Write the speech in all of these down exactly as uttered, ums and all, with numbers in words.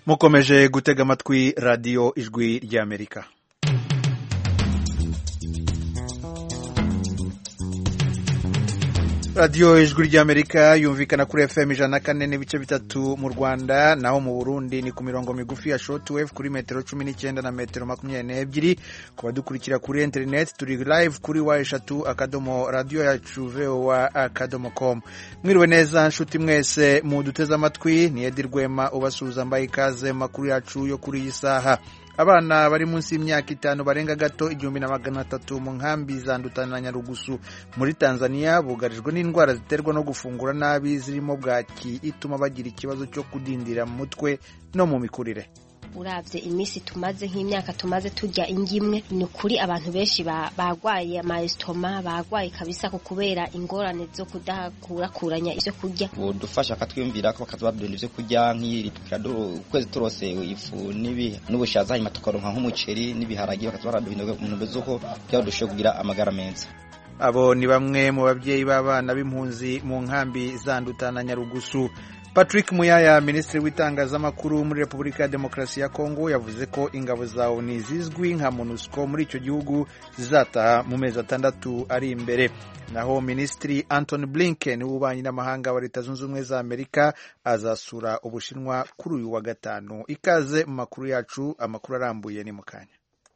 mukomeje gutega amatwi radiyo ijwi ry'Amerika. radiyo ijwi ry'Amerika yumvikana kuri F M ijana na kane n'ibice bitatu mu Rwanda, naho mu Burundi ni ku mirongo migufi ya shortwave kuri metero cumi n'icyenda na metero makumyabiri n'ebyiri. Ku badukurikira kuri internet turi live kuri wa eshatu akadomo radio yacu voa akadomo com. Mwiriwe neza nshuti mwese mu duteze amatwi, ni Edi Rwema ubasuhuza mbaye ikaze makuru yacu yo kuri iyi saha. Abana bari munsi y'imyaka itanu barenga gato igihumbi na magana atatu mu nkambi za Ndutana na Nyarugusu muri Tanzania bugarijwe n'indwara ziterwa no gufungura nabi zirimo bwaki ituma bagira ikibazo cyo kudindira mu mutwe no mu mikurire. Uravye imisi tumaze nk'imyaka tumaze turya ingimwe, ni kuri abantu benshi bagwaye amaestoma, bagwaye kabisa ku kubera ingorane zo kudakurakuranya ivyo kurya. Budufasha katwiyumvira ko bakazabadunda ivyo kurya nk'iri kwezi turose ifu nibi n'ubushaza hanyuma tukaronka nk'umuceri n'ibiharage bakazabadunda mu ntumbero ko byadushoboye kugira amagara meza. Abo ni bamwe mu babyeyi b'abana b'impunzi mu nkambi za Ndutana na Nyarugusu. Patrick Muyaya, Minisitiri w'itangazamakuru muri Repubulika ya Demokarasi ya Kongo, yavuze ko ingabo za O N U zizwi nka MONUSCO muri icyo gihugu zizataha mu mezi atandatu ari imbere. Naho Minisitiri Antony Blinken w'ububanyi n'amahanga wa Leta Zunze Ubumwe za Amerika azasura Ubushinwa kuri uyu wa gatanu. Ikaze mu makuru yacu, amakuru arambuye ni mukanya.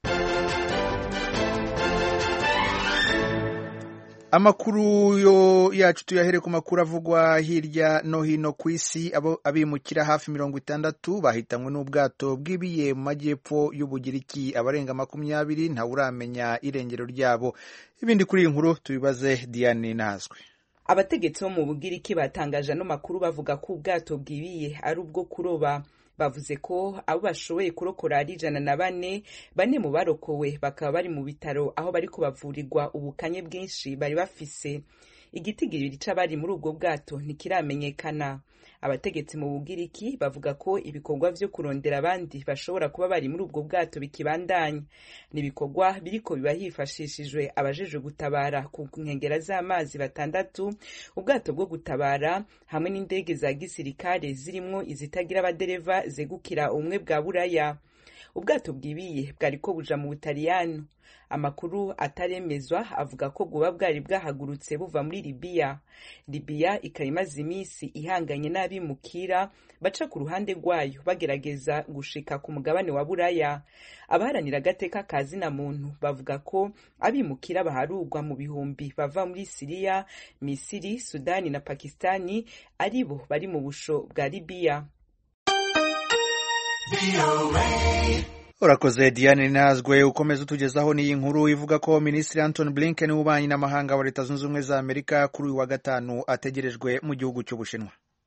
Amakuru yo yacu tuyahere ku makuru avugwa hirya no hino ku isi. Abo abimukira hafi mirongo itandatu bahitanywe n'ubwato bw'ibiye mu majyepfo y'Ubugiriki, abarenga makumyabiri nta uramenya irengero ryabo. Ibindi kuri inkuru tubibaze Diane Nazwe. Abategetsi bo mu Bugiriki batangaje no makuru bavuga ko ubwato bw'ibiye ari ubwo kuroba. Bavuze ko abo bashoboye kurokora ari ijana na bane, bane mu barokowe bakaba bari mu bitaro aho bari kubavurirwa ubukanye bwinshi bari bafise. Igitigiri c'abari muri ubwo bwato ntikiramenyekana. Abategetsi mu Bugiriki bavuga ko ibikorwa vyo kurondera abandi bashobora kuba bari muri ubwo bwato bikibandanya. Nibikorwa biriko biba hifashishijwe abajeje gutabara ku nkengera z'amazi batandatu, ubwato bwo gutabara hamwe n'indege za gisirikare zirimwo izitagira abadereva zegukira umwe bwa Buraya. Ubwato bwibiye bwariko buja mu Butaliyano. Amakuru ataremezwa avuga ko bwoba bwari bwahagurutse buva muri Libya. Libya ikayimaze imisi ihanganye n'abimukira baca ku ruhande rwayo bagerageza gushika ku mugabane wa Buraya. Abaharanira agateka ka zina muntu bavuga ko abimukira baharugwa mu bihumbi bava muri Syria, Misiri, Sudani na Pakistani aribo bari mu busho bwa Libya. Urakoze Diane Nazwe. Ukomeza utugezaho n'iyi nkuru ivuga ko Minisitiri Antony Blinken w'ububanyi n'amahanga wa Leta Zunze Ubumwe za Amerika kuri uyu wa gatanu ategerejwe mu gihugu cy'Ubushinwa.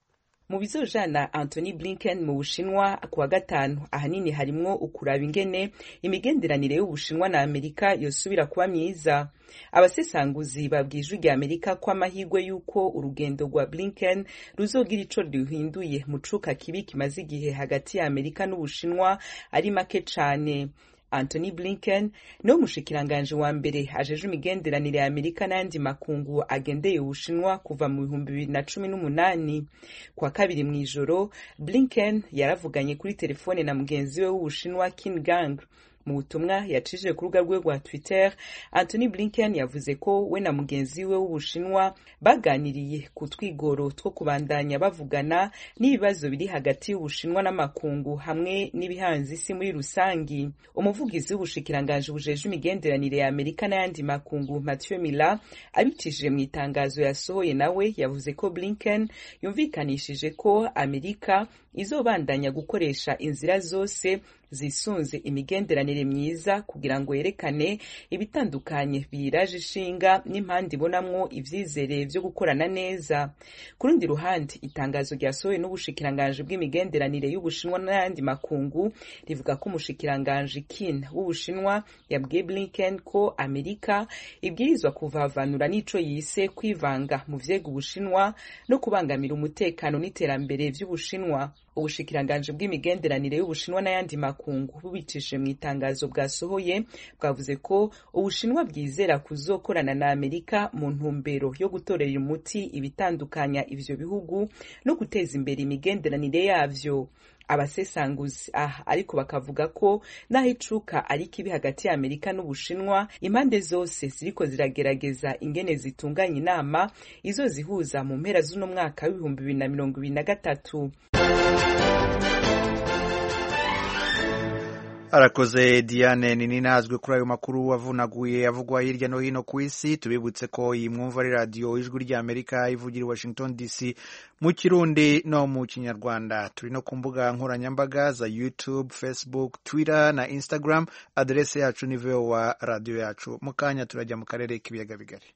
Mu bizojana Antony Blinken mu Bushinwa ku wa gatanu ahanini harimwo ukuraba ingene imigenderanire y'Ubushinwa na Amerika yosubira kuba myiza. Abasesanguzi babwijwe rya Amerika ko amahirwe yuko urugendo rwa Blinken ruzogira ico ruhinduye mu cuka kibi kimaze igihe hagati ya Amerika n'Ubushinwa ari make cane. Antony Blinken no mushikiranganje wa mbere ajeje imigenderanire ya Amerika n'andi makungu agendeye Ubushinwa kuva mu bihumbi bibiri na cumi n'umunani. Kwa kabiri mwijoro Blinken yaravuganye kuri telefone na mugenzi we w'Ubushinwa Qin Gang. Mu butumwa yacishije ku rubuga rwe rwa Twitter, Antony Blinken yavuze ko we na mugenzi we w'Ubushinwa baganiriye ku twigoro two kubandanya bavugana n'ibibazo biri hagati y'Ubushinwa n'amakungu hamwe n'ibihanze isi muri rusangi. Umuvugizi w'ubushikiranganje bujeje imigenderanire ya Amerika n'ayandi makungu Matthew Miller abitishije mu itangazo yasohoye nawe yavuze ko Blinken yumvikanishije ko Amerika izobandanya gukoresha inzira zose zisunze imigenderanire myiza kugira ngo yerekane ibitandukanye biraje ishinga n'impande ibonamwo ivyizere vyo gukorana neza. Ku rundi ruhande itangazo ryasohowe n'ubushikiranganje bw'imigenderanire y'Ubushinwa n'ayandi makungu rivuga ko umushikiranganje Qin w'Ubushinwa yabwiye Blinken ko Amerika ibwirizwa kuvavanura n'ico yise kwivanga mu vyega Ubushinwa no kubangamira umutekano n'iterambere vy'Ubushinwa. Ubushikiranganje bw'imigenderanire y'Ubushinwa n'ayandi makungu bubicishije mu itangazo bwasohoye bwavuze ko Ubushinwa bwizera kuzokorana na Amerika mu ntumbero yo gutorera umuti ibitandukanya ivyo bihugu no guteza imbere imigenderanire yavyo. abasesanguzi aha ariko bakavuga ko naho icuka ari kibi hagati ya Amerika n'Ubushinwa, impande zose ziriko ziragerageza ingene zitunganya inama izozihuza mu mpera z'uno mwaka w'ibihumbi bibiri na mirongo ibiri na gatatu. Arakoze Diane nini nazwe kuri ayo makuru wavunaguye avugwa hirya no hino ku isi. Tubibutse ko iyi mwumva ari radio Ijwi rya Amerika ivugira Washington D C mu Kirundi no mu Kinyarwanda. Turi no ku mbuga nkoranyambaga za YouTube, Facebook, Twitter na Instagram. Adresse yacu ni v o a radio yacu. Mukanya turajya mu karere k'ibiyaga bigari.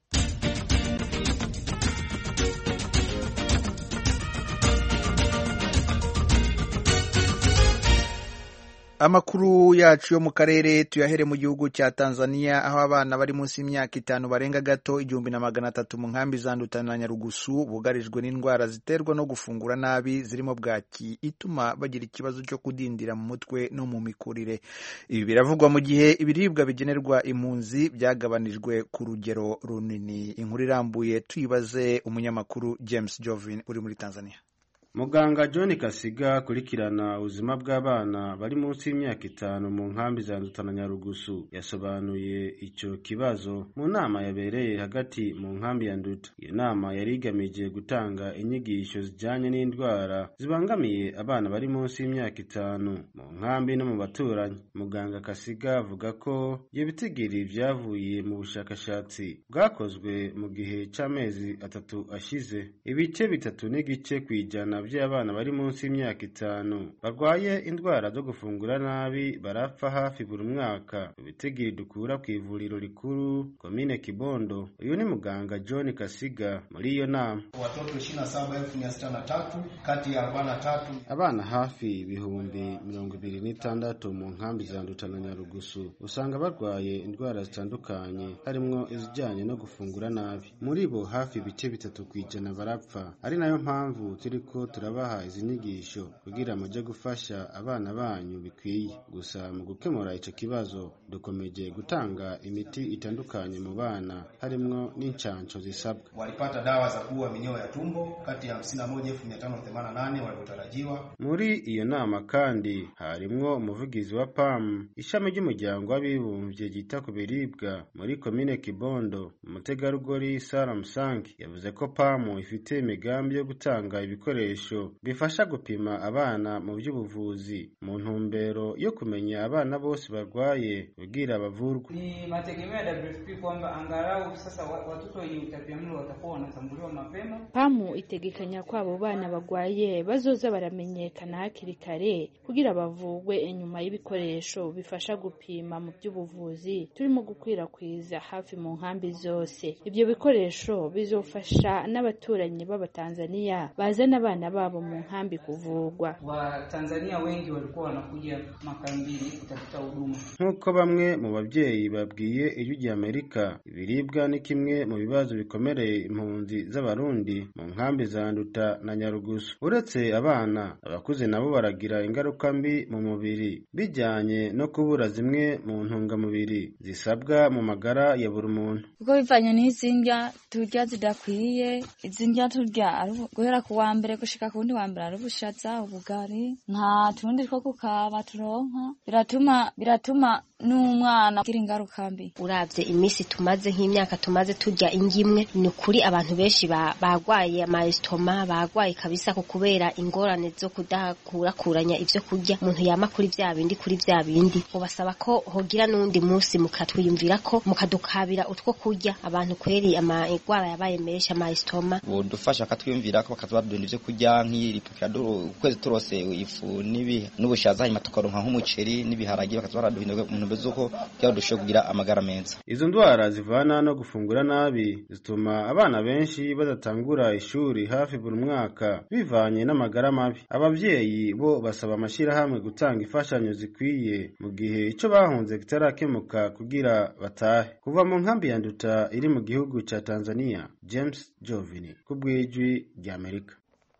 Amakuru yacu yo mu karere tuyahere mu gihugu cya Tanzania, aho abana bari munsi y'imyaka itanu barenga gato igihumbi na magana atatu mu nkambi za Nduta na Nyarugusu bugarijwe n'indwara ziterwa no gufungura nabi zirimo bwaki ituma bagira ikibazo cyo kudindira mu mutwe no mu mikurire. Ibi biravugwa mu gihe ibiribwa bigenerwa impunzi byagabanijwe ku rugero runini. Inkuru irambuye tuyibaze umunyamakuru James Jovin uri muri Tanzania. Muganga John Kasiga kurikirana ubuzima bw'abana bari munsi y'imyaka itanu mu nkambi za Nduta na Nyarugusu yasobanuye icyo kibazo mu nama yabereye hagati mu nkambi ya Nduta. Iyo nama yari igamije gutanga inyigisho zijyanye n'indwara zibangamiye abana bari munsi y'imyaka itanu mu nkambi no mu baturanyi. Muganga Kasiga avuga ko ibyo bitigiri byavuye mu bushakashatsi bwakozwe mu gihe cy'amezi atatu ashize. Ibice bitatu n'igice kwijana by'abana bari munsi y'imyaka itanu barwaye indwara zo gufungura nabi barapfa hafi buri mwaka. Ibitigiri dukura ku ivuriro rikuru komine Kibondo. Uyu ni muganga John Kasiga muri iyo nama. Watoto ishirini na saba elfu mia sita na tatu kati ya arobaini na tatu abana hafi ibihumbi mirongo ibiri n'itandatu mu nkambi za Nduta na Nyarugusu usanga barwaye indwara zitandukanye harimo izijyanye no gufungura nabi. Muri bo hafi ibice bitatu kwijana barapfa. Ari nayo mpamvu turiko turabaha izi nyigisho kugira mujye gufasha abana banyu bikwiye. Gusa mu gukemura icyo kibazo dukomeje gutanga imiti itandukanye mu bana harimo n'incanco zisabwa. Walipata dawa za kuua minyoo ya tumbo kati ya hamsini na moja elfu mia tano themanini na nane waliotarajiwa. Muri iyo nama kandi harimwo umuvugizi wa P A M ishami ry'umuryango w'abibumbye ryita ku biribwa muri komine Kibondo. Umutegarugori Sara Musangi yavuze ko P A M ifite imigambi yo gutanga ibikoresho bifasha gupima abana mu by'ubuvuzi mu ntumbero yo kumenya abana bose barwaye kugira bavurwe. Ni mategemeo ya W F P kwamba angalau sasa watoto wenye utapiamlo watakuwa wanatambuliwa mapema. P A M itegekanya ko abo bana barwaye bazoza baramenyekana hakiri kare kugira bavugwe inyuma y'ibikoresho bifasha gupima mu by'ubuvuzi turimo gukwirakwiza hafi mu nkambi zose. Ibyo bikoresho bizofasha n'abaturanyi b'Abatanzania bazana abana babo mu nkambi kuvugwa. Wa Tanzania wengi walikuwa wanakuja makambini kutafuta huduma. Nkuko bamwe mu babyeyi babwiye Ijwi rya Amerika, ibiribwa ni kimwe mu bibazo bikomereye impunzi z'abarundi mu nkambi za Nduta na Nyarugusu. Uretse abana, abakuze nabo baragira ingaruka mbi mu mubiri bijyanye no kubura zimwe mu ntungamubiri zisabwa mu magara ya buri muntu. Ubwo bivanye n'izindya turya zidakwiye, izindya turya guhera ku wa mbere gushika ku wundi wa mbere ari ubushaza, ubugari, nta tundi two kukaba turonka, biratuma biratuma n'umwana agira ingaruka mbi. Uravye imisi tumaze nk'imyaka tumaze turya ingimwe, ni kuri abantu benshi bagwaye amaestoma, bagwaye kabisa ko kubera ingorane zo kudakurakuranya ivyo kurya. Umuntu yama kuri vya bindi kuri vya bindi, ubasaba ko hogira n'undi musi mukatwiyumvira ko mukadukabira utwo kurya. Abantu kweri ama igwara yabaye menshi amaestoma, bodufasha katwiyumvira ko bakazabadunda ivyo kurya nk'iripikira ukwezi turose ifu nibi n'ubushaza hanyuma tukaronka nk'umuceri n'ibiharage bakazabaraduhindura umuntu bezuko bya dusho kugira amagara menza. Izo ndwara zivana no gufungura nabi zituma abana benshi badatangura ishuri hafi buri mwaka bivanye n'amagara mabi. Abavyeyi bo basaba amashira hamwe gutanga ifashanyo zikwiye mu gihe ico bahunze kitarakemuka kugira batahe. Kuva mu nkambi ya Nduta iri mu gihugu ca Tanzania, James Jovini kubw'Ijwi rya Amerika.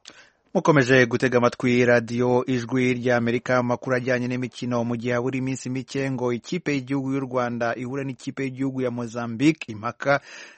Mukomeje gutega amatwi radio Ijwi rya Amerika, makuru ajyanye n'imikino. Mu gihe buri minsi mike ngo ikipe y'igihugu y'u Rwanda ihure n'ikipe y'igihugu ya Mozambique impaka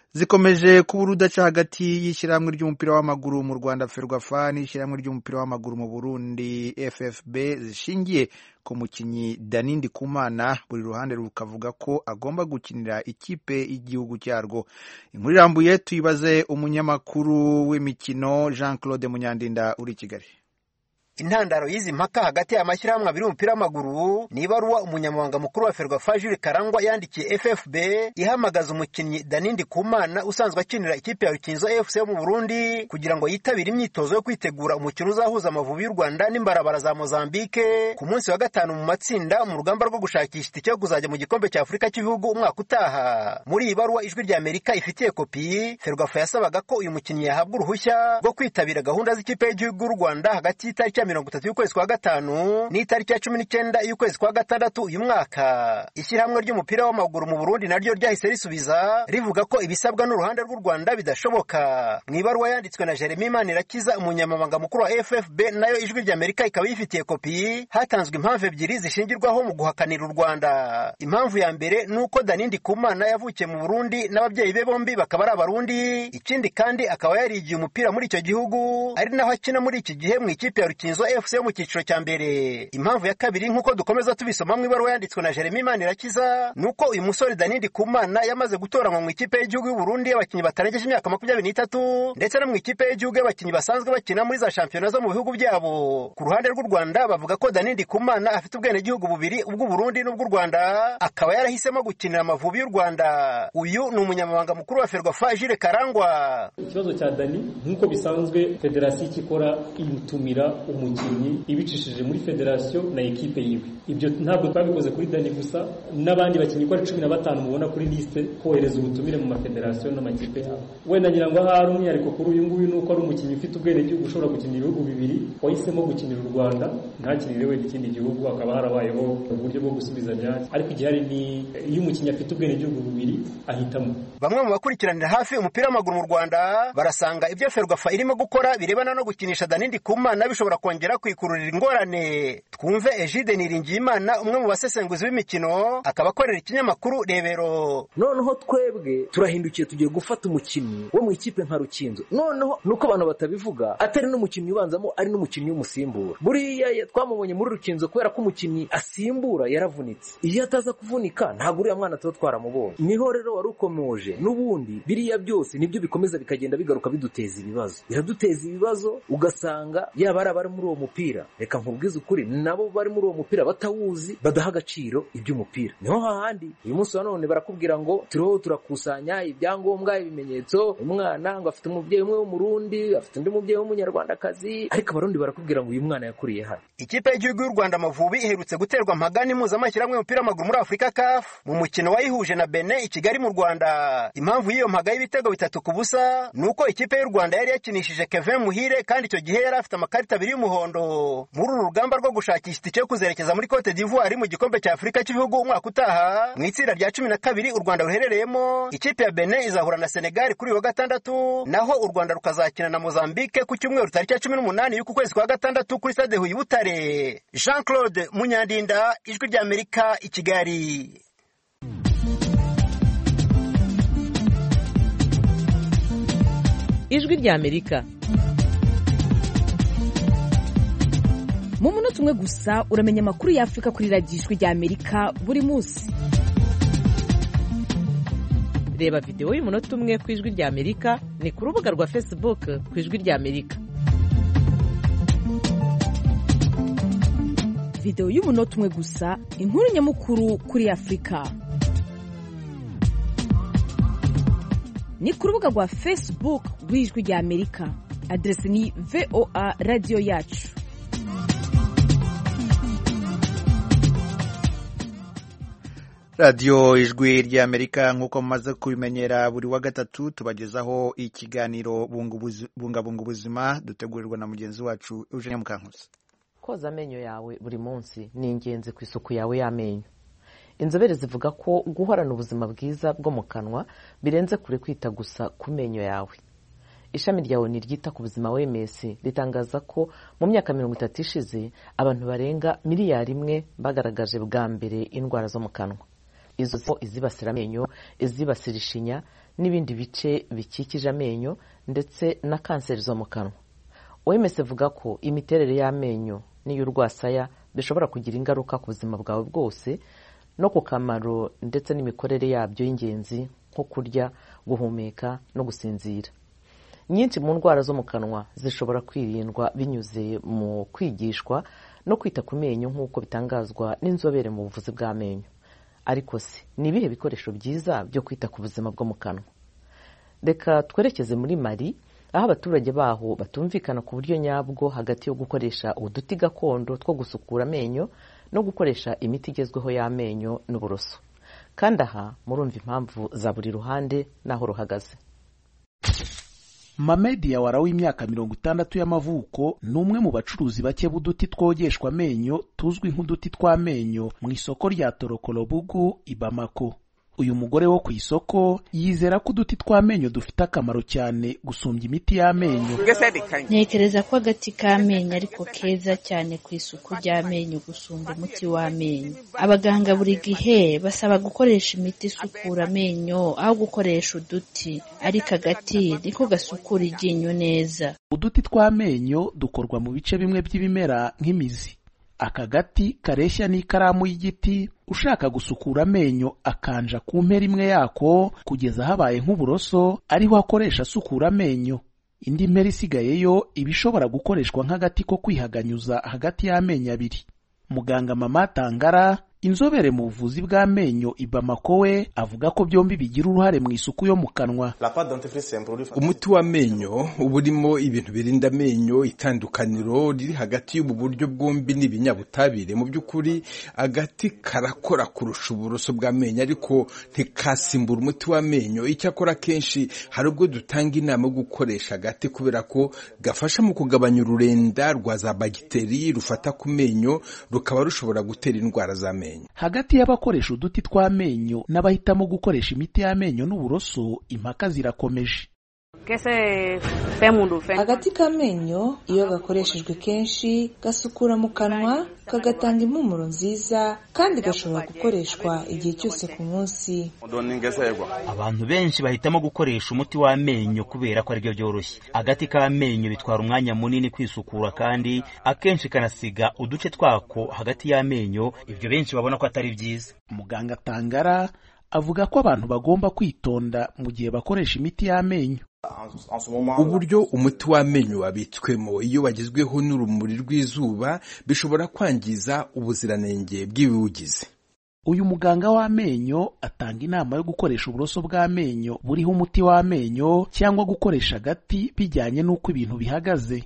zikomeje kuba urudaca hagati y'ishyirahamwe ry'umupira w'amaguru mu Rwanda Ferwafa n'ishyirahamwe ry'umupira w'amaguru mu Burundi F F B zishingiye ku mukinyi Dani Ndikumana, buri ruhande rukavuga ko agomba gukinira ikipe y'igihugu cyarwo. Inkuru irambuye tuyibaze umunyamakuru w'imikino Jean Claude Munyandinda uri Kigali. Intandaro y'izi mpaka hagati y'amashyirahamwe abiri y'umupira w'amaguru ni ibaruwa umunyamabanga mukuru wa Ferwafa Jules Karangwa yandikiye F F B ihamagaza umukinnyi Dani Ndikumana usanzwe akinira ikipe ya Rukinzo F C yo mu Burundi kugira ngo yitabire imyitozo yo kwitegura umukino uzahuza Amavubi y'u Rwanda n'imbarabara za Mozambique ku munsi wa gatanu mu matsinda mu rugamba rwo gushakisha itike yo kuzajya mu gikombe cya Afurika cy'ibihugu umwaka utaha. Muri iyi baruwa ijwi rya Amerika ifitiye kopi, Ferwafa yasabaga ko uyu mukinnyi yahabwa uruhushya rwo kwitabira gahunda z'ikipe y'igihugu y'u Rwanda hagati y'itariki mirongo itatu y'ukwezi kwa gatanu n'itariki ya cumi n'icyenda y'ukwezi kwa gatandatu uyu mwaka. Ishyirahamwe ry'umupira w'amaguru mu Burundi naryo ryahise risubiza rivuga ko ibisabwa n'uruhande rw'u Rwanda bidashoboka. Mu ibaruwa yanditswe na Jeremy Manirakiza umunyamabanga mukuru wa F F B nayo ijwi rya Amerika ikaba yifitiye kopi, hatanzwe impamvu ebyiri zishingirwaho mu guhakanira u Rwanda. Impamvu ya mbere nuko Dani Ndikumana yavukiye mu Burundi n'ababyeyi be bombi bakaba ari abarundi, ikindi kandi akaba yarigiye umupira muri icyo gihugu ari naho akina muri iki gihe mu ikipe ya Rukinzo F C yo mu cyiciro cya mbere. Impamvu ya kabiri nkuko dukomeza tubisoma mu ibaruwa yanditswe na Jeremy Manirakiza nuko uyu musore Dani Ndikumana yamaze gutoranywa mu ikipe y'igihugu y'u Burundi y'abakinnyi batarengeje imyaka makumyabiri n'itatu ndetse no mu ikipe y'igihugu y'abakinnyi basanzwe bakina muri za shampiyona zo mu bihugu byabo. Ku ruhande rw'u Rwanda bavuga ko Dani Ndikumana afite ubwenegihugu bubiri, ubw'u Burundi n'ubw'u Rwanda, akaba yarahisemo gukinira Amavubi y'u Rwanda. Uyu ni umunyamabanga mukuru wa Ferwafa Jules Karangwa. Ikibazo cya Dani nkuko bisanzwe federasiyo ikora imutumira umukinnyi ibicishije muri federasiyo na ekipe yiwe. Ibyo ntabwo twabikoze kuri Dani gusa, n'abandi bakinnyi ko ari cumi na batanu mubona kuri liste kohereza ubutumire mu mafederasiyo n'amakipe yabo. Wenda ngira ngo hari umwihariko kuri uyu nguyu nuko ari umukinnyi ufite ubwenegihugu ushobora gukinira ibihugu bibiri, wahisemo gukinira u Rwanda ntakinire wenda ikindi gihugu, akaba harabayeho uburyo bwo gusubizanya, ariko igihari ni iyo umukinnyi afite ubwenegihugu bubiri ahitamo. Bamwe mu bakurikiranira hafi umupira w'amaguru mu Rwanda barasanga ibyo Ferwafa irimo gukora birebana no gukinisha Dani Ndikumana bishobora kongera kwikururira ingorane. Twumve Egide Niringiyimana, umwe mu basesenguzi b'imikino, akaba akorera ikinyamakuru Rebero. Noneho twebwe turahindukiye tugiye gufata umukinnyi wo mu ikipe nka Rukinzo. Noneho nuko abantu batabivuga, atari n'umukinnyi ubanzamo ari n'umukinnyi w'umusimbura. Buriya twamubonye muri Rukinzo kubera ko umukinnyi asimbura yaravunitse. Iyo ataza kuvunika ntabwo uriya mwana tuba twaramubonye. Niho rero warukomoje n'ubundi biriya byose nibyo bikomeza bikagenda bigaruka biduteza ibibazo. Biraduteza ibibazo ugasanga yaba ari abari muri uwo mupira, reka nkubwize ukuri, nabo bari muri uwo mupira batawuzi, badaha agaciro iby'umupira. Niho hahandi uyu munsi wa none barakubwira ngo turiho turakusanya ibyangombwa, ibimenyetso, umwana ngo afite umubyeyi umwe w'umurundi, afite undi mubyeyi w'umunyarwandakazi, ariko abarundi barakubwira ngo uyu mwana yakuriye hano. Ikipe y'igihugu y'u Rwanda Amavubi iherutse guterwa mpagani mpuzamahanga y'umupira w'amaguru muri Afurika C A F mu mukino wayihuje na Benin i Kigali mu Rwanda. Impamvu y'iyo mpaga y'ibitego bitatu ku busa nuko ikipe y'u Rwanda yari yakinishije Kevin Muhire, kandi icyo gihe yari afite amakarita abiri y'umuhondo. Muri uru rugamba rwo gushakisha itike yo kuzerekeza muri Cote d'Ivoire mu gikombe cya Afurika cy'ibihugu umwaka utaha, mu itsinda rya cumi na kabiri u Rwanda ruherereyemo, ikipe ya Benin izahura na Senegal kuri wa gatandatu, naho u Rwanda rukazakina na Mozambique ku cyumweru tariki ya cumi n'umunani y'uku kwezi kwa gatandatu kuri Stade Huye Butare. Jean Claude Munyandinda, ijwi rya Amerika i Kigali. Ijwi rya Amerika. Mu munota umwe gusa uramenya amakuru ya Afrika kuri radiyo Ijwi rya Amerika buri munsi. Reba video y'umunota umwe ku Ijwi rya Amerika ni ku rubuga rwa Facebook ku Ijwi rya Amerika. Video y'umunota umwe gusa, inkuru nyamukuru kuri Afrika. Ni ku rubuga rwa Facebook rw'Ijwi rya Amerika. Adresi ni V O A Radio Yacu. Radio Ijwi rya Amerika, nk'uko mumaze kubimenyera buri wa gatatu tubagezaho ikiganiro bungabunga ubuzima dutegurirwa na mugenzi wacu Eugene Mukankusi. Koza amenyo yawe buri munsi ni ingenzi ku isuku yawe y'amenyo. Inzobere zivuga ko guhorana ubuzima bwiza bwo mu kanwa birenze kure kwita gusa ku menyo yawe. Ishami rya O N U ryita ku buzima W M S ritangaza ko mu myaka mirongo itatu ishize abantu barenga miliyari imwe bagaragaje bwa mbere indwara zo mu kanwa. izo izibasira amenyo, izibasira ishinya n'ibindi bice bikikije amenyo ndetse na kanseri zo mu kanwa. O M S ivuga ko imiterere y'amenyo n'iy'urwasaya bishobora kugira ingaruka ku buzima bwawe bwose no ku kamaro ndetse n'imikorere yabyo y'ingenzi nko kurya, guhumeka no gusinzira. Nyinshi mu ndwara zo mu kanwa zishobora kwirindwa binyuze mu kwigishwa no kwita ku menyo nk'uko bitangazwa n'inzobere mu buvuzi bw'amenyo. Ariko se ni ibihe bikoresho byiza byo kwita ku buzima bwo mu kanwa? Reka twerekeze muri Mali, aho abaturage baho batumvikana ku buryo nyabwo hagati yo gukoresha uduti gakondo two gusukura amenyo no gukoresha imiti igezweho y'amenyo n'uburoso. Kandi aha murumva impamvu za buri ruhande naho ruhagaze. Mamedi Yawara w'imyaka mirongo itandatu y'amavuko ni umwe mu bacuruzi bake b'uduti twogeshwa amenyo tuzwi nk'uduti tw'amenyo mu isoko rya Torokolobugu i Bamako. Uyu mugore wo ku isoko yizera ko uduti tw'amenyo dufite akamaro cyane gusumbya imiti y'amenyo. Ntekereza ko agati k'amenyo ariko keza cyane ku isuku ry'amenyo gusumba umuti w'amenyo. Abaganga buri gihe basaba gukoresha imiti isukura amenyo aho gukoresha uduti, ariko agati niko gasukura iryinyo neza. Uduti tw'amenyo dukorwa mu bice bimwe by'ibimera nk'imizi. Aka gati kareshya n'ikaramu y'igiti, ushaka gusukura amenyo akanja ku mpera imwe yako kugeza habaye nk'uburoso ariho akoresha asukura amenyo. Indi mpera isigayeyo iba ishobora gukoreshwa nk'agati ko kwihaganyuza hagati y'amenyo abiri. Muganga Mama Tangara, inzobere mu buvuzi bw'amenyo i Bamako, we avuga ko byombi bigira uruhare mu isuku yo mu kanwa. Umuti w'amenyo uba urimo ibintu birinda amenyo, itandukaniro riri hagati y'ubu buryo bwombi n'ibinyabutabire. Mu by'ukuri agati karakora kurusha uburoso bw'amenyo ariko ntikasimbura umuti w'amenyo. Icyakora kenshi hari ubwo dutanga inama yo gukoresha agati kubera ko gafasha mu kugabanya ururenda rwa za bagiteri rufata ku menyo rukaba rushobora gutera indwara z'amenyo. Hagati y'abakoresha uduti tw'amenyo n'abahitamo gukoresha imiti y'amenyo n'uburoso impaka zirakomeje. Agati k'amenyo iyo gakoreshejwe kenshi gasukura mu kanwa, kagatanga impumuro nziza kandi gashobora gukoreshwa igihe cyose ku munsi. Abantu benshi bahitamo gukoresha umuti w'amenyo kubera ko aribyo byoroshye. Agati k'amenyo bitwara umwanya munini kwisukura kandi akenshi kanasiga uduce twako hagati y'amenyo, ibyo benshi babona ko atari byiza. Muganga Tangara avuga ko abantu bagomba kwitonda mu gihe bakoresha imiti y'amenyo. Uburyo umuti w'amenyo wabitswemo iyo wagizweho n'urumuri rw'izuba bishobora kwangiza ubuziranenge bw'ibiwugize. Uyu muganga w'amenyo atanga inama yo gukoresha uburoso bw'amenyo buriho umuti w'amenyo cyangwa gukoresha agati bijyanye n'uko ibintu bihagaze.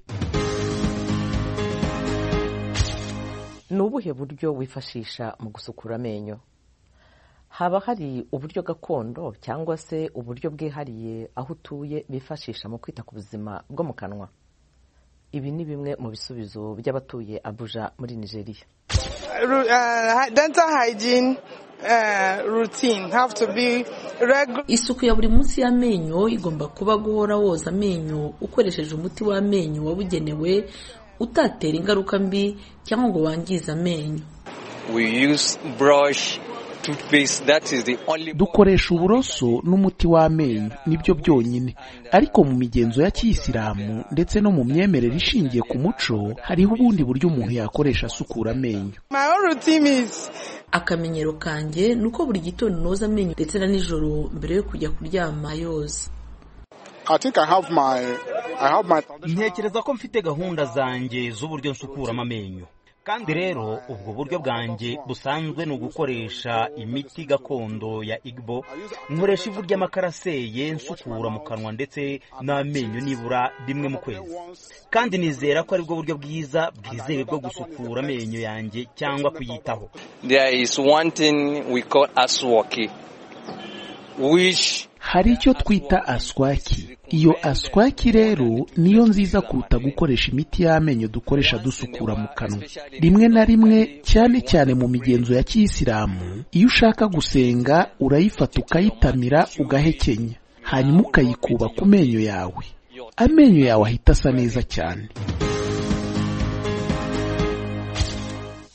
Ni ubuhe buryo wifashisha mu gusukura amenyo? Haba hari uburyo gakondo cyangwa se uburyo bwihariye aho utuye bifashisha mu kwita ku buzima bwo mu kanwa? Ibi ni bimwe mu bisubizo by'abatuye Abuja muri Nigeria. Uh, dental hygiene uh, routine have to be regular. Isuku ya buri munsi y'amenyo igomba kuba guhora woza amenyo ukoresheje umuti w'amenyo wabugenewe utatera ingaruka mbi cyangwa ngo wangize amenyo. We use brush, that is the only... Dukoresha uburoso n'umuti w'amenyo nibyo byonyine, ariko mu migenzo ya Kiyisilamu ndetse no mu myemerere ishingiye ku muco hariho ubundi buryo umuntu yakoresha asukura amenyo. My own routine is akamenyero kanjye nuko buri gitondo noza amenyo ndetse na nijoro mbere yo kujya kuryama yoza. I think I have my I have my Ntekereza ko mfite gahunda zanjye z'uburyo nsukuramo amenyo. Kandi rero ubwo buryo bwanjye busanzwe no gukoresha imiti gakondo ya Igbo, nkoresha ivu ry'amakaraseye nsukura mu kanwa ndetse n'amenyo nibura rimwe mu kwezi. Kandi nizera ko ari bwo buryo bwiza bwizewe bwo gusukura amenyo yanjye cyangwa kuyitaho. There is one thing we call aswaki, which hari icyo twita aswaki. Iyo aswaki rero niyo nziza kuruta gukoresha imiti y'amenyo dukoresha dusukura mu kanwa. Rimwe na rimwe cyane cyane mu migenzo ya Kiyisilamu, iyo ushaka gusenga urayifata ukayitamira ugahekenya, hanyuma ukayikuba ku menyo yawe. Amenyo yawe ahita asa neza cyane.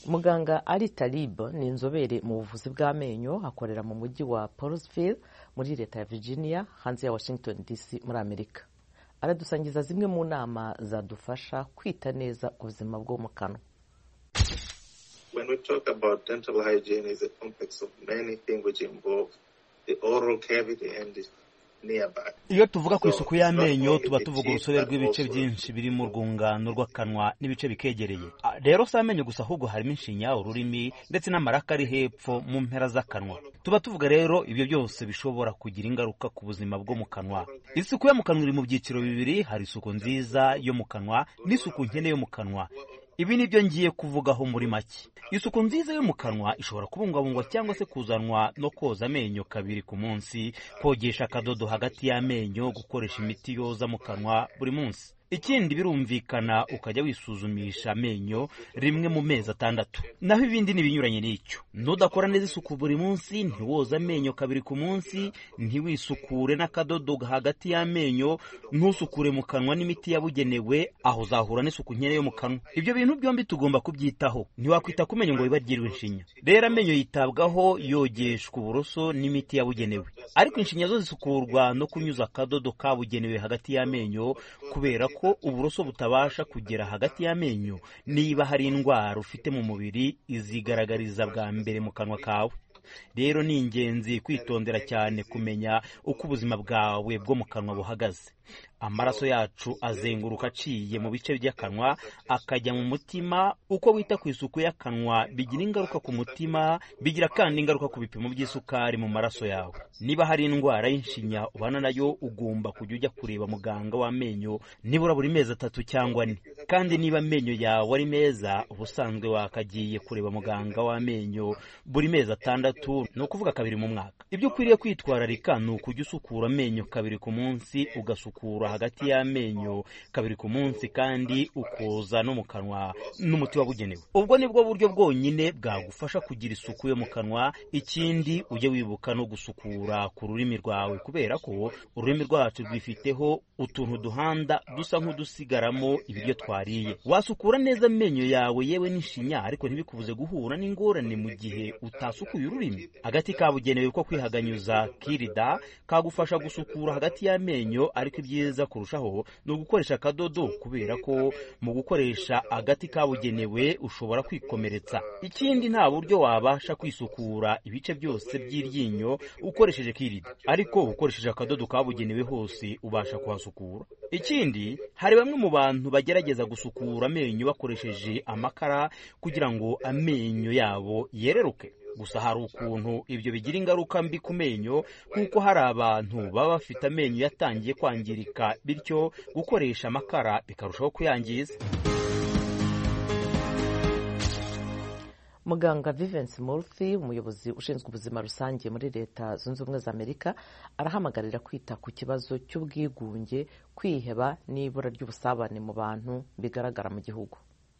muganga Ali Talib ni inzobere mu buvuzi bw'amenyo, akorera mu mujyi wa Paulsville muri leta ya Virginia hanze ya Washington D C muri Amerika. Aradusangiza zimwe mu nama zadufasha kwita neza ku buzima bwo mu kanwa. When we talk about dental hygiene, is a complex of many things which involve the oral cavity and the nearby. Iyo tuvuga ku isuku y'amenyo tuba tuvuga urusobe rw'ibice byinshi biri mu rwungano rw'akanwa n'ibice bikegereye. Rero si amenyo gusa, ahubwo harimo inshinya, ururimi ndetse n'amaraka ari hepfo mu mpera z'akanwa. Tuba tuvuga rero ibyo byose bishobora kugira ingaruka ku buzima bwo mu kanwa. Isuku yo mu kanwa iri mu byiciro bibiri, hari isuku nziza yo mu kanwa n'isuku nkene yo mu kanwa. Ibi ni byo ngiye kuvugaho muri make. Isuku nziza yo mu kanwa ishobora kubungabungwa cyangwa se kuzanwa no koza amenyo kabiri ku munsi, kogesha akadodo hagati y'amenyo, gukoresha imiti yoza mu kanwa buri munsi. Ikindi birumvikana ukajya wisuzumisha amenyo rimwe mu mezi atandatu. Naho ibindi ni binyuranye n'icyo. Nudakora neza isuku buri munsi, ntiwoza amenyo kabiri ku munsi, ntiwisukure n'akadodo hagati y'amenyo, ntusukure mu kanwa n'imiti yabugenewe, aho uzahura n'isuku nkene yo mu kanwa. Ibyo bintu byombi tugomba kubyitaho. Ntiwakwita ku menyo ngo wibagirwe inshinya. Rero amenyo yitabwaho yogeshwa uburoso n'imiti yabugenewe. Ariko inshinya zo zisukurwa no kunyuza akadodo kabugenewe hagati y'amenyo, kubera ko uburoso butabasha kugera hagati y'amenyo niba hari indwara ufite mu mubiri izigaragariza bwa mbere mu kanwa kawe. Rero ni ingenzi kwitondera cyane kumenya uko ubuzima bwawe bwo mu kanwa buhagaze. Amaraso yacu azenguruka aciye mu bice by'akanwa akajya mu mutima. Uko wita ku isuku y'akanwa bigira ingaruka ku mutima, bigira kandi ingaruka ku bipimo by'isukari mu maraso yawe. Niba hari indwara y'inshinya ubana nayo, ugomba kujya ujya kureba muganga w'amenyo nibura buri mezi atatu cyangwa ane. Kandi niba amenyo yawe ari meza, ubusanzwe wakagiye kureba muganga w'amenyo buri mezi atandatu, ni ukuvuga kabiri mu mwaka. Ibyo ukwiriye kwitwararika ni ukujya usukura amenyo kabiri ku munsi, ugasukura hagati y'amenyo kabiri ku munsi, kandi ukoza no mu kanwa n'umuti wabugenewe. Ubwo nibwo buryo bwonyine bwagufasha kugira isuku yo mu kanwa. Ikindi ujye wibuka no gusukura ku rurimi rwawe, kubera ko ururimi rwacu rwifiteho utuntu duhanda dusa nk'udusigaramo ibiryo twariye. Wasukura neza amenyo yawe yewe n'inshinya, ariko ntibikubuze guhura n'ingorane mu gihe utasukuye ururimi. Agati kabugenewe ko kwihaganyuza kirida kagufasha gusukura hagati y'amenyo, ariko ibyiza kurushaho ni ugukoresha akadodo, kubera ko mu gukoresha agati kabugenewe ushobora kwikomeretsa. Ikindi nta buryo wabasha kwisukura ibice byose by'iryinyo ukoresheje kirida, ariko ukoresheje akadodo kabugenewe hose ubasha kuhasukura. Ikindi, hari bamwe mu bantu bagerageza gusukura amenyo bakoresheje amakara kugira ngo amenyo yabo yereruke. Gusa hari ukuntu ibyo bigira ingaruka mbi ku menyo, kuko hari abantu baba bafite amenyo yatangiye kwangirika, bityo gukoresha amakara bikarushaho kuyangiza. Muganga Vivens Murphy, umuyobozi ushinzwe ubuzima rusange muri Leta Zunze Ubumwe za Amerika, arahamagarira kwita ku kibazo cy'ubwigunge, kwiheba n'ibura ry'ubusabane mu bantu bigaragara mu gihugu.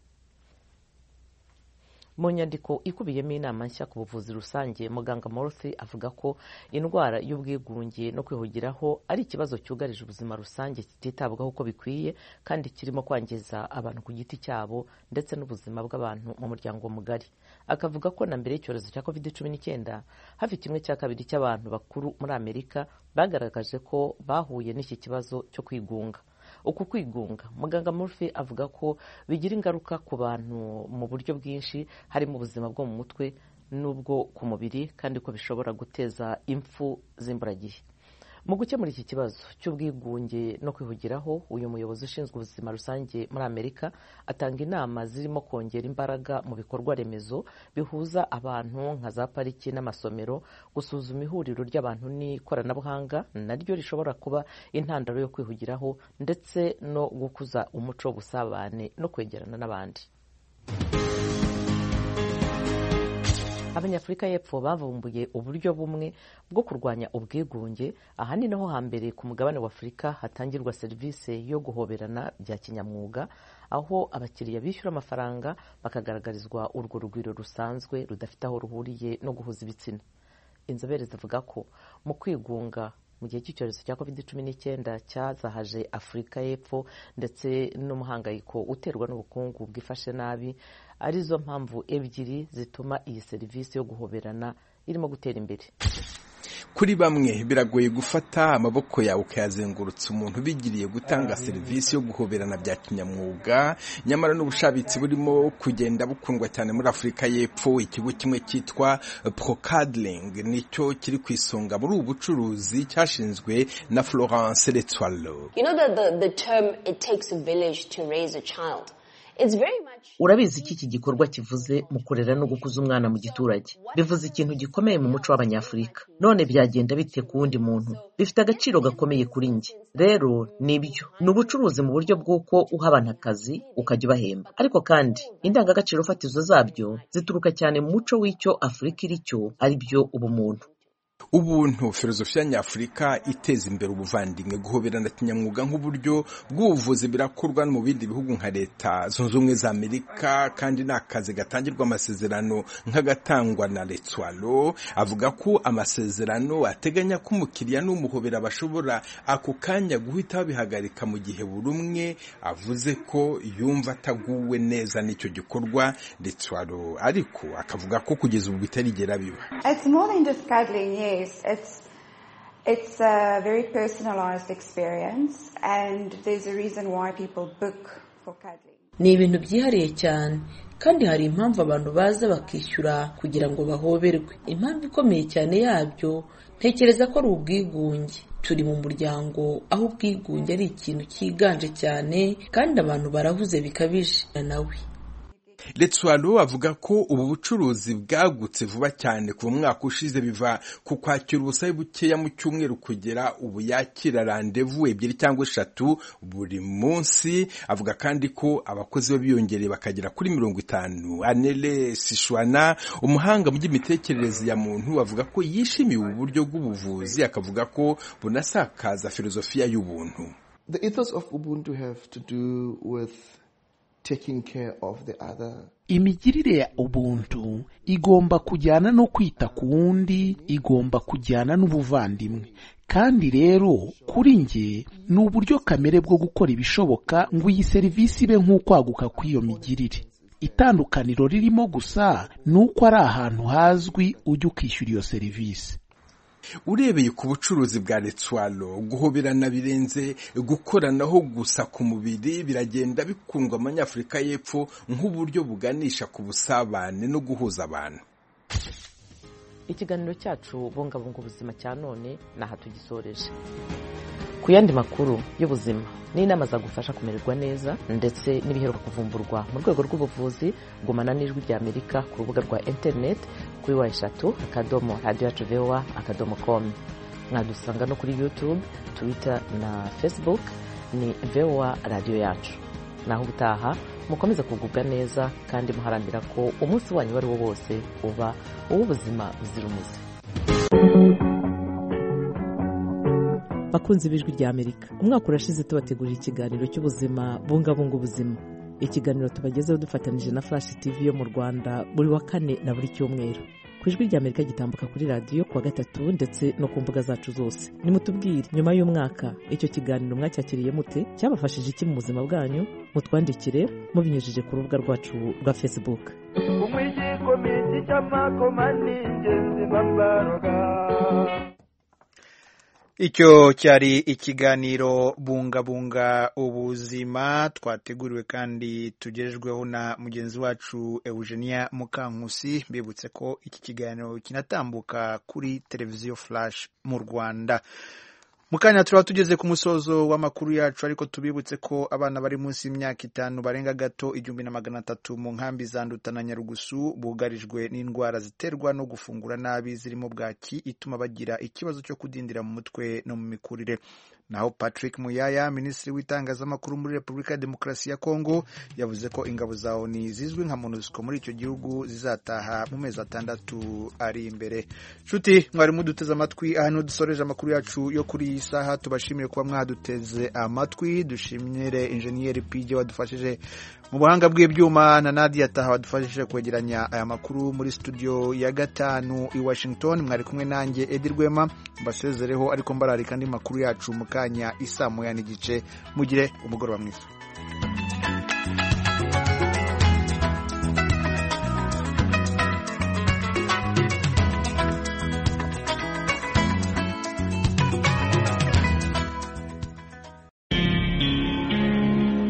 Mu nyandiko ikubiyemo inama nshya ku buvuzi rusange, muganga Murphy avuga ko indwara y'ubwigunge no kwihugiraho ari ikibazo cyugarije ubuzima rusange kititabwaho uko bikwiye, kandi kirimo kwangiza abantu ku giti cyabo ndetse n'ubuzima bw'abantu mu muryango mugari. Akavuga ko na mbere y'icyorezo cya covid cumi n'icyenda hafi kimwe cya kabiri cy'abantu bakuru muri Amerika bagaragaje ko bahuye n'iki kibazo cyo kwigunga. Uku kwigunga, muganga Murphy avuga ko bigira ingaruka ku bantu mu buryo bwinshi, harimo ubuzima bwo mu mutwe n'ubwo ku mubiri, kandi ko bishobora guteza impfu z'imburagihe. Mu gukemura iki kibazo cy'ubwigunge no kwihugiraho, uyu muyobozi ushinzwe ubuzima rusange muri Amerika atanga inama zirimo kongera imbaraga mu bikorwa remezo bihuza abantu nka za pariki n'amasomero, gusuzuma ihuriro ry'abantu n'ikoranabuhanga naryo rishobora kuba intandaro yo kwihugiraho, ndetse no gukuza umuco w'ubusabane no kwegerana n'abandi. Abanyafurika y'Epfo bavumbuye uburyo bumwe bwo kurwanya ubwigunge. Aha ni naho hambere ku mugabane wa Afurika hatangirwa serivisi yo guhoberana bya kinyamwuga, aho abakiriya bishyura amafaranga bakagaragarizwa urwo rugwiro rusanzwe rudafite aho ruhuriye no guhuza ibitsina. Inzobere zivuga ko mu kwigunga mu gihe cy'icyorezo cya covid cumi n'icyenda cyazahaje Afurika y'Epfo ndetse n'umuhangayiko uterwa n'ubukungu bwifashe nabi arizo mpamvu ebyiri zituma iyi serivisi yo guhoberana irimo gutera imbere. Kuri bamwe biragoye gufata amaboko yawe ukayazengurutsa umuntu bigiriye gutanga serivisi yo guhoberana bya kinyamwuga, nyamara n'ubushabitsi burimo kugenda bukundwa cyane muri Afurika y'Epfo. Ikigo kimwe cyitwa Procadling nicyo kiri ku isonga muri ubu bucuruzi, cyashinzwe na Florence Letsoalo. You know that the, the term it takes a village to raise a child. Urabizi iki iki gikorwa kivuze mu kurera no gukuza umwana mu giturage, bivuze ikintu gikomeye mu muco w'Abanyafurika. None byagenda bite ku wundi muntu? Bifite agaciro gakomeye kuri njye. Rero nibyo ni ubucuruzi mu buryo bw'uko uha abantu akazi ukajya ubahemba, ariko kandi indangagaciro fatizo zabyo zituruka cyane mu muco w'icyo Afurika iri cyo, ari byo ubumuntu. Ubuntu, filozofiya nyafurika iteza imbere ubuvandimwe, guhoberana kinyamwuga nk'uburyo bw'ubuvuzi birakorwa mu bindi bihugu nka Leta Zunze Ubumwe za Amerika, kandi n'akazi gatangirwa amasezerano nk'agatangwa na Letsoalo. Avuga ko amasezerano ateganya ko umukiriya n'umuhobera bashobora ako kanya guhita babihagarika mu gihe buri umwe avuze ko yumva ataguwe neza n'icyo gikorwa. Letsoalo ariko akavuga ko kugeza ubu bitarigera biba. It's more than just cuddling, yes. It's it's a very personalized experience, and there's a reason why people book for cuddling. Ni ibintu byihariye cyane, kandi hari impamvu abantu baza bakishyura kugira ngo bahoberwe. Impamvu ikomeye cyane yabyo ntekereza ko ari ubwigunge. Turi mu muryango aho ubwigunge ari ikintu cyiganje cyane, kandi abantu barahuze bikabije nawe. Letsoalo avuga ko ubu bucuruzi bwagutse vuba cyane ku mwaka ushize, biva ku kwakira ubusabe bukeya mu cyumweru kugera ubu yakira randevu ebyiri cyangwa eshatu buri munsi. Avuga kandi ko abakozi biyongereye bakagera kuri mirongo itanu. Anele Sishwana, umuhanga mu by'imitekerereze ya muntu, avuga ko yishimiye ubu buryo bw'ubuvuzi, akavuga ko bunasakaza filozofiya y'ubuntu. The ethos of Ubuntu have to do with taking care of the other. Imigirire ya ubuntu igomba kujyana no kwita ku wundi, igomba kujyana n'ubuvandimwe. Kandi rero kuri nge ni uburyo kamere bwo gukora ibishoboka ngo iyi serivisi ibe nk'ukwaguka kw'iyo migirire. Itandukaniro ririmo gusa ni uko ari ahantu hazwi ujya ukishyura iyo serivisi. Urebeye ku bucuruzi bwa Letsoalo, guhoberana birenze gukoranaho gusa ku mubiri, biragenda bikundwa Abanyafurika y'Epfo nk'uburyo buganisha ku busabane no guhuza abantu. Ikiganiro cyacu bungabunga ubuzima cya none naha tugisoreje. Ku yandi makuru y'ubuzima n'inama zagufasha kumererwa neza ndetse n'ibiheruka kuvumburwa mu rwego rw'ubuvuzi, gumana n'Ijwi rya Amerika ku rubuga rwa internet kuri wa eshatu akadomo radio yacu voa akadomo com. Mwadusanga no kuri YouTube, Twitter na Facebook ni voa radio yacu. Naho ubutaha mukomeza kugubwa neza kandi muharanira ko umunsi wanyu wari wo wose uba uw'ubuzima buzira umuze. Bakunzi b'Ijwi rya Amerika, umwaka urashize tubategurira ikiganiro cy'ubuzima bungabunga ubuzima. Ikiganiro tubagezeho dufatanije na Flash T V yo mu Rwanda buri wa kane na buri cyumweru. Ku Ijwi rya Amerika gitambuka kuri radio kuwa gatatu ndetse no ku mbuga zacu zose. Nimutubwire nyuma y'umwaka icyo kiganiro mwacyakiriye mute, cyabafashije iki mu buzima bwanyu? Mutwandikire mubinyujije ku rubuga rwacu rwa Facebook. Umwijiko miti cy'amakoma n'ingenzi mambaroga. Icyo cyari ikiganiro bungabunga ubuzima twateguriwe kandi tugerejweho na mugenzi wacu Eugenia Mukankusi. Mbibutse ko iki kiganiro kinatambuka kuri televiziyo Flash mu Rwanda. Mukanya turaba tugeze ku musozo w'amakuru yacu, ariko tubibutse ko abana bari munsi y'imyaka itanu barenga gato igihumbi na magana atatu mu nkambi za Nduta na Nyarugusu bugarijwe n'indwara ziterwa no gufungura nabi zirimo bwaki ituma bagira ikibazo cyo kudindira mu mutwe no mu mikurire. naho Patrick Muyaya minisitiri w'itangazamakuru muri Repubulika ya Demokarasi ya Kongo yavuze ko ingabo za ONU zizwi nka MONUSCO muri icyo gihugu zizataha mu mezi atandatu ari imbere. Nshuti mwari muduteze amatwi, aha niho dusoreje amakuru yacu yo kuri iyi saha. Tubashimire kuba mwaduteze amatwi, dushimire Engineer P J wadufashije mu buhanga bw'ibyuma na Nadia Taha wadufashije kwegeranya aya makuru muri studio ya gatanu i Washington. Mwari kumwe nanjye Edi Rwema, mbasezereho ariko mbararika andi makuru yacu mu kanya isa moya n'igice. Mugire umugoroba mwiza.